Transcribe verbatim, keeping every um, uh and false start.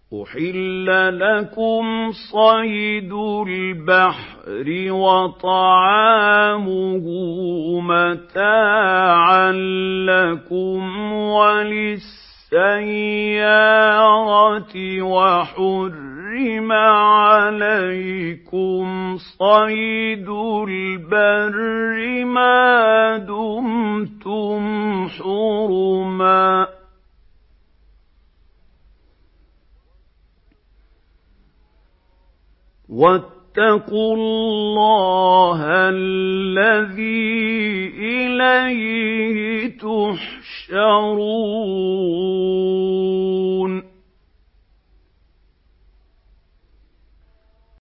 أُحِلَّ لَكُمْ صَيْدُ الْبَحْرِ وَطَعَامُهُ مَتَاعًا لَّكُمْ وَلِلسَّيَّارَةِ ۖ وَحُرِّمَ عَلَيْكُمْ صَيْدُ الْبَرِّ مَا دُمْتُمْ حُرُمًا ۗ وَاتَّقُوا اللَّهَ الَّذِي إِلَيْهِ تُحْشَرُونَ